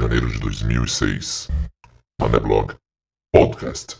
janeiro de 2006. Maneblog Podcast.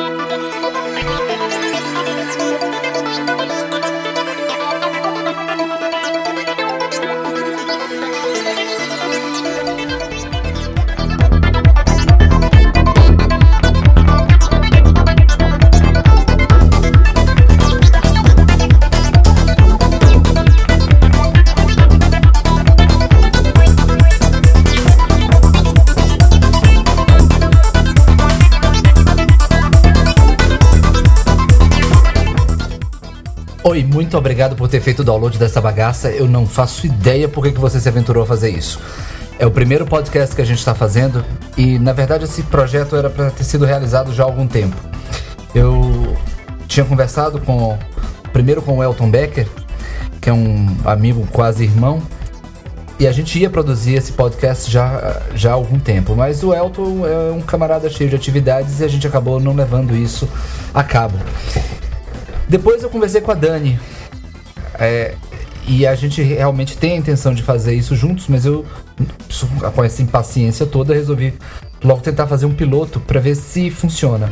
Oi, muito obrigado por ter feito o download dessa bagaça. Eu não faço ideia por que você se aventurou a fazer isso. É o primeiro podcast que a gente está fazendo e, na verdade, esse projeto era para ter sido realizado já há algum tempo. Eu tinha conversado primeiro com o Elton Becker, que é um amigo quase irmão, e a gente ia produzir esse podcast já há algum tempo, mas o Elton é um camarada cheio de atividades e a gente acabou não levando isso a cabo. Depois eu conversei com a Dani, e a gente realmente tem a intenção de fazer isso juntos, mas eu, com essa impaciência toda, resolvi logo tentar fazer um piloto para ver se funciona.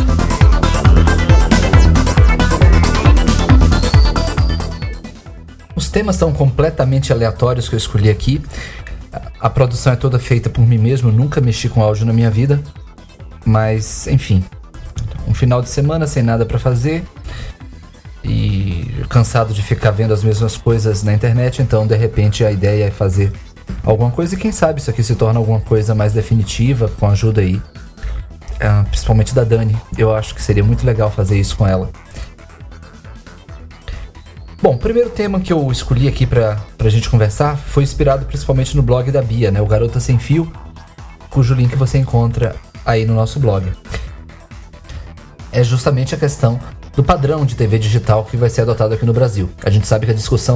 Os temas são completamente aleatórios que eu escolhi aqui. A produção é toda feita por mim mesmo, eu nunca mexi com áudio na minha vida, mas enfim, um final de semana sem nada para fazer e cansado de ficar vendo as mesmas coisas na internet, então de repente a ideia é fazer alguma coisa e quem sabe isso aqui se torna alguma coisa mais definitiva com a ajuda aí, principalmente da Dani. Eu acho que seria muito legal fazer isso com ela. Bom, o primeiro tema que eu escolhi aqui pra gente conversar foi inspirado principalmente no blog da Bia, né, o Garota Sem Fio, cujo link você encontra aí no nosso blog. É justamente a questão do padrão de TV digital que vai ser adotado aqui no Brasil. A gente sabe que a discussão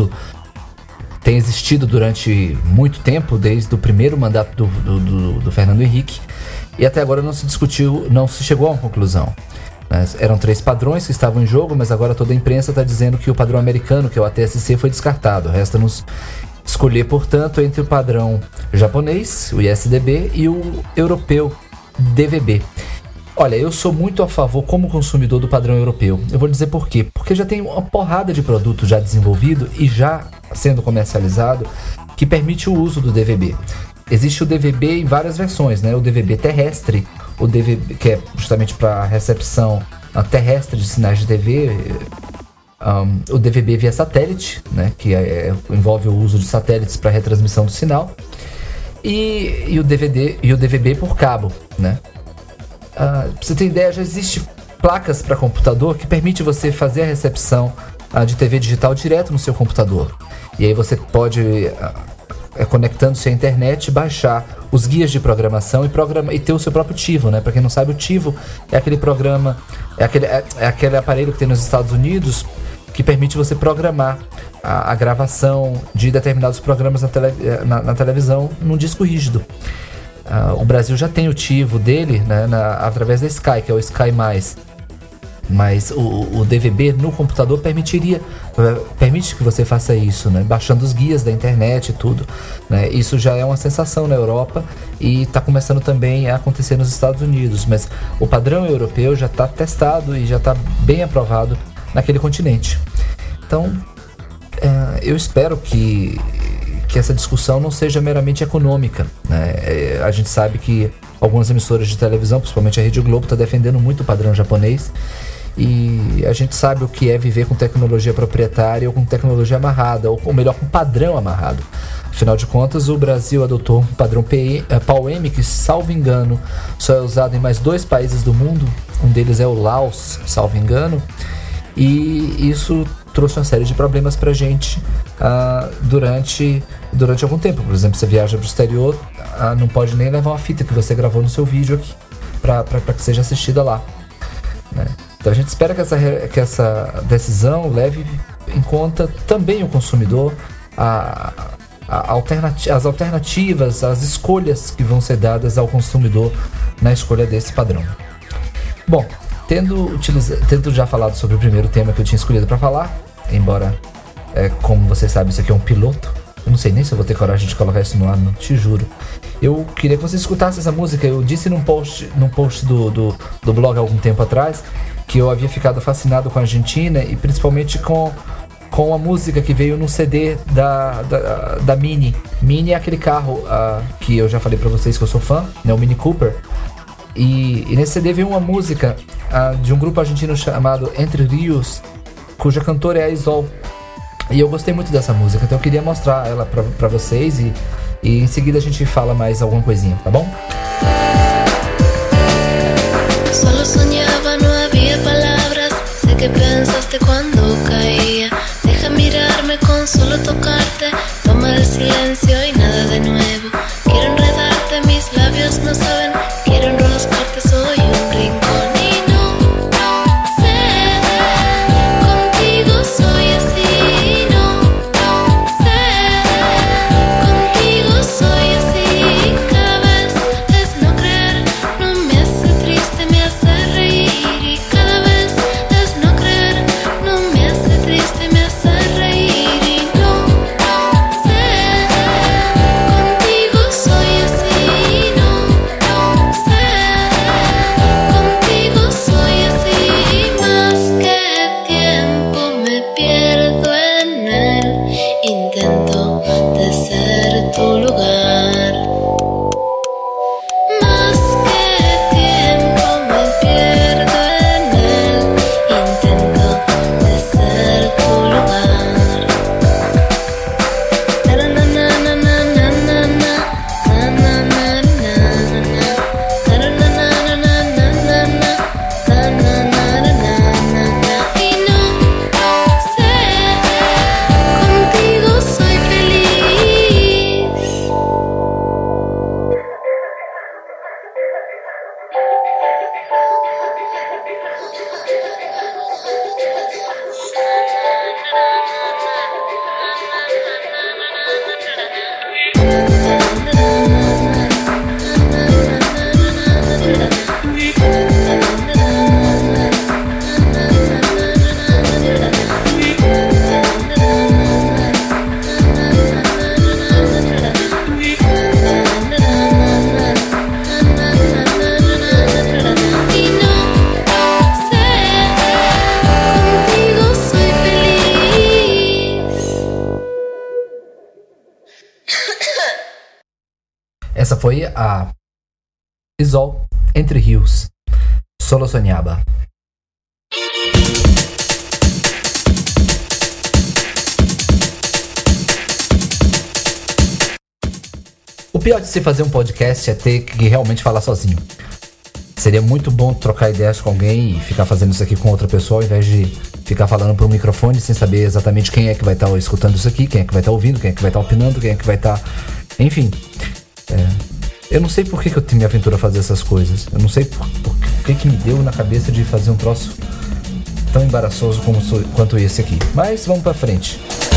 tem existido durante muito tempo, desde o primeiro mandato do Fernando Henrique, e até agora não se chegou a uma conclusão. Eram 3 padrões que estavam em jogo, mas agora toda a imprensa está dizendo que o padrão americano, que é o ATSC, foi descartado. Resta-nos escolher, portanto, entre o padrão japonês, o ISDB, e o europeu, DVB. Olha, eu sou muito a favor como consumidor do padrão europeu. Eu vou dizer por quê. Porque já tem uma porrada de produto já desenvolvido e já sendo comercializado que permite o uso do DVB. Existe o DVB em várias versões, né? O DVB terrestre, o DVB que é justamente para recepção terrestre de sinais de TV, o DVB via satélite, né? Que envolve o uso de satélites para retransmissão do sinal, e o DVB por cabo, né? Pra você ter ideia, já existe placas para computador que permite você fazer a recepção de TV digital direto no seu computador. E aí você pode, conectando-se à internet, baixar os guias de programação e ter o seu próprio TiVo, né? Para quem não sabe, o TiVo é aquele programa, é aquele aparelho que tem nos Estados Unidos que permite você programar a gravação de determinados programas na televisão num disco rígido. O Brasil já tem o TiVo dele, né, através da Sky, que é o Sky+. Mas o DVB no computador permite que você faça isso, né, baixando os guias da internet e tudo, né. Isso já é uma sensação na Europa e está começando também a acontecer nos Estados Unidos. Mas o padrão europeu já está testado e já está bem aprovado naquele continente. Então, eu espero que essa discussão não seja meramente econômica, né? A gente sabe que algumas emissoras de televisão, principalmente a Rede Globo, está defendendo muito o padrão japonês, e a gente sabe o que é viver com tecnologia proprietária ou com tecnologia amarrada, ou melhor, com padrão amarrado. Afinal de contas, o Brasil adotou um padrão PAL-M que, salvo engano, só é usado em mais 2 países do mundo. Um deles é o Laos, salvo engano, e isso trouxe uma série de problemas pra gente durante algum tempo. Por exemplo, você viaja pro exterior, não pode nem levar uma fita que você gravou no seu vídeo aqui pra que seja assistida lá, né? Então a gente espera que essa decisão leve em conta também o consumidor, as alternativas, as escolhas que vão ser dadas ao consumidor na escolha desse padrão. Bom, tendo já falado sobre o primeiro tema que eu tinha escolhido para falar, embora, como você sabe, isso aqui é um piloto, Eu não sei nem se eu vou ter coragem de colocar isso no ar, não, te juro. Eu queria que você escutasse essa música. Eu disse num post do blog há algum tempo atrás que eu havia ficado fascinado com a Argentina e principalmente com a música que veio no CD da Mini. Mini é aquele carro que eu já falei pra vocês que eu sou fã, né, o Mini Cooper. E nesse CD veio uma música de um grupo argentino chamado Entre Rios, cuja cantora é a Isol. E eu gostei muito dessa música, então eu queria mostrar ela pra vocês e em seguida a gente fala mais alguma coisinha, tá bom? Solo soñaba, no había palabras. Sé que pensaste cuando caía. Deja mirarme con solo tocarte. Toma el silencio y nada de nuevo. Quiero enredarte, mis labios no saben. Quiero enroscarte, soy un rincón y no sé. Contigo soy así, no sé. Contigo soy así. Cada vez es no creer, no me hace triste, me hace reír. Y cada vez es no creer, no me hace triste, me hace reír. Y no sé. Contigo soy así, no sé. Contigo soy así. Más que tiempo me pierdo en el intento de ser tu lugar. Más que tiempo me pierdo en el intento de ser tu lugar. Na na na na na na na na na na na y no sé, contigo soy feliz. Y no sé, contigo soy feliz. Essa foi a Isol, Entre Rios, Solo Soñaba. O pior de se fazer um podcast é ter que realmente falar sozinho. Seria muito bom trocar ideias com alguém e ficar fazendo isso aqui com outra pessoa, ao invés de ficar falando por um microfone sem saber exatamente quem é que vai estar escutando isso aqui, quem é que vai estar ouvindo, quem é que vai estar opinando, quem é que vai estar... Enfim, eu não sei por que eu me aventuro a fazer essas coisas. Eu não sei por que me deu na cabeça de fazer um troço tão embaraçoso quanto esse aqui. Mas vamos pra frente.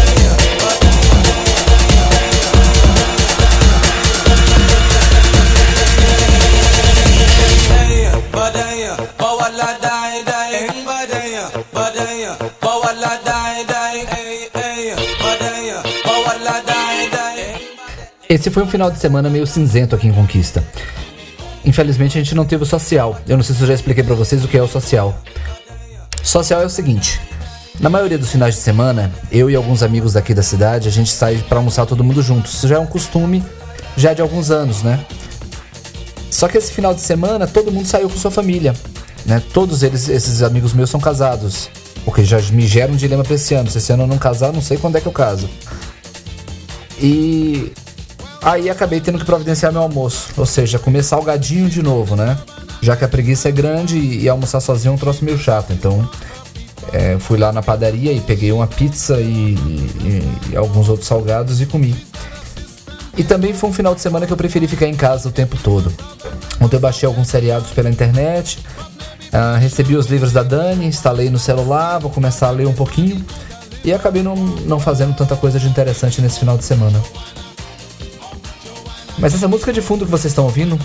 Esse foi um final de semana meio cinzento aqui em Conquista. Infelizmente a gente não teve o social. Eu não sei se eu já expliquei pra vocês o que é o social. Social é o seguinte: na maioria dos finais de semana, eu e alguns amigos daqui da cidade, a gente sai pra almoçar todo mundo junto. Isso já é um costume já de alguns anos, né? Só que esse final de semana todo mundo saiu com sua família, né? Todos eles, esses amigos meus, são casados, porque já me gera um dilema pra esse ano. Se esse ano eu não casar, não sei quando é que eu caso. E aí acabei tendo que providenciar meu almoço, ou seja, comer salgadinho de novo, né? Já que a preguiça é grande e almoçar sozinho é um troço meio chato. Então fui lá na padaria e peguei uma pizza e alguns outros salgados e comi. E também foi um final de semana que eu preferi ficar em casa o tempo todo. Ontem eu baixei alguns seriados pela internet, recebi os livros da Dani, instalei no celular, vou começar a ler um pouquinho. E acabei não fazendo tanta coisa de interessante nesse final de semana. Mas essa música de fundo que vocês estão ouvindo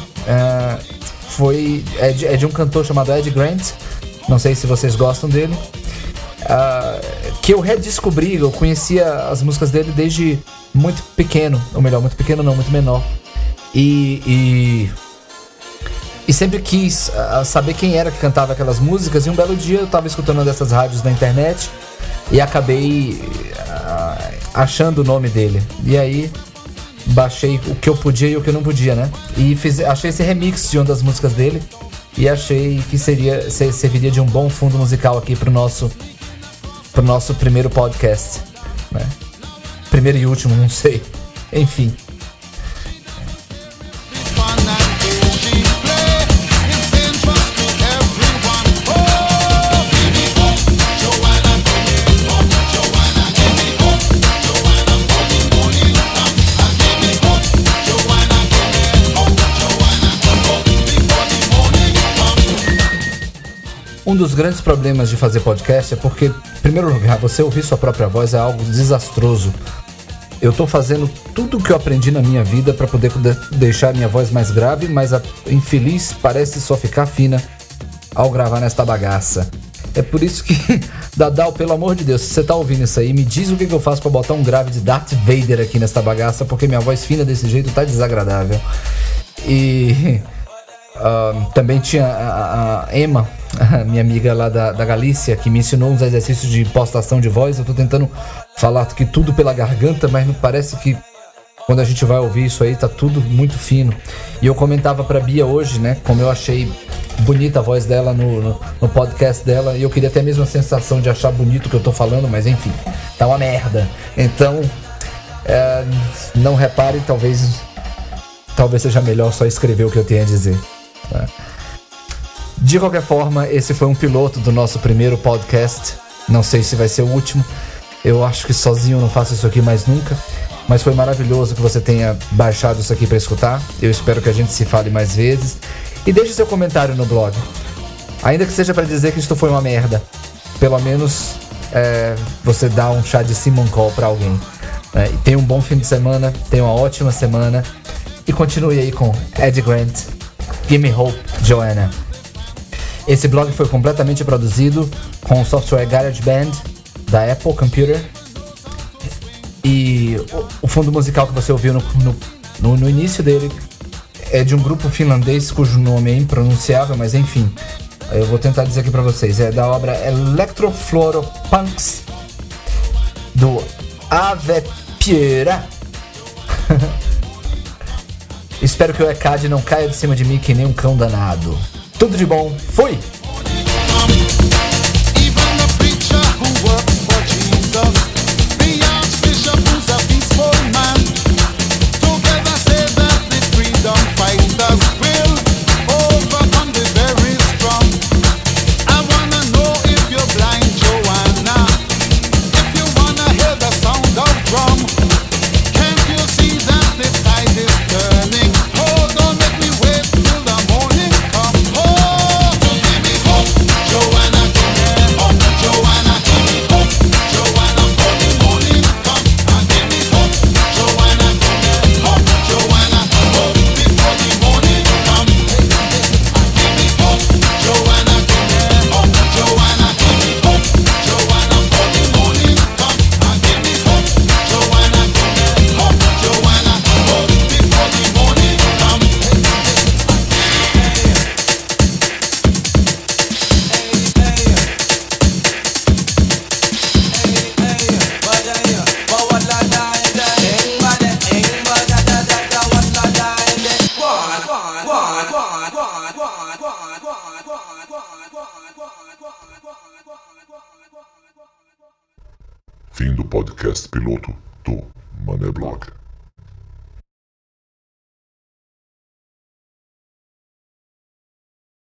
é de um cantor chamado Ed Grant. Não sei se vocês gostam dele. Que eu redescobri, eu conhecia as músicas dele desde muito pequeno, ou melhor, muito pequeno não, muito menor. E sempre quis saber quem era que cantava aquelas músicas. E um belo dia eu tava escutando uma dessas rádios na internet e acabei achando o nome dele. E aí baixei o que eu podia e o que eu não podia, né? E achei esse remix de uma das músicas dele e achei que serviria de um bom fundo musical aqui pro nosso primeiro podcast, né? Primeiro e último, não sei. Enfim. Um dos grandes problemas de fazer podcast é porque, em primeiro lugar, você ouvir sua própria voz é algo desastroso. Eu tô fazendo tudo o que eu aprendi na minha vida para poder deixar minha voz mais grave, mas a infeliz parece só ficar fina ao gravar nesta bagaça. É por isso que, Dadal, pelo amor de Deus, se você tá ouvindo isso aí, me diz o que eu faço para botar um grave de Darth Vader aqui nesta bagaça, porque minha voz fina desse jeito tá desagradável. E também tinha a Emma, minha amiga lá da Galícia, que me ensinou uns exercícios de impostação de voz. Eu tô tentando falar que tudo pela garganta, mas não parece que quando a gente vai ouvir isso aí tá tudo muito fino. E eu comentava pra Bia hoje, né, como eu achei bonita a voz dela no podcast dela, e eu queria ter a mesma sensação de achar bonito o que eu tô falando, mas enfim, tá uma merda. Então, não repare, talvez seja melhor só escrever o que eu tenho a dizer. De qualquer forma, esse foi um piloto do nosso primeiro podcast. Não sei se vai ser o último. Eu acho que sozinho eu não faço isso aqui mais nunca. Mas foi maravilhoso que você tenha baixado isso aqui para escutar. Eu espero que a gente se fale mais vezes. E deixe seu comentário no blog. Ainda que seja para dizer que isto foi uma merda. Pelo menos você dá um chá de Simon Call para alguém. E tenha um bom fim de semana. Tenha uma ótima semana. E continue aí com Ed Grant, Give Me Hope, Joanna. Esse blog foi completamente produzido com o software GarageBand da Apple Computer. E o fundo musical que você ouviu no início dele é de um grupo finlandês cujo nome é impronunciável, mas enfim, eu vou tentar dizer aqui pra vocês. É da obra Electrofluoropunks do Avepyra. Espero que o ECAD não caia de cima de mim que nem um cão danado. Tudo de bom, fui! Fim do podcast piloto do Mané Blog.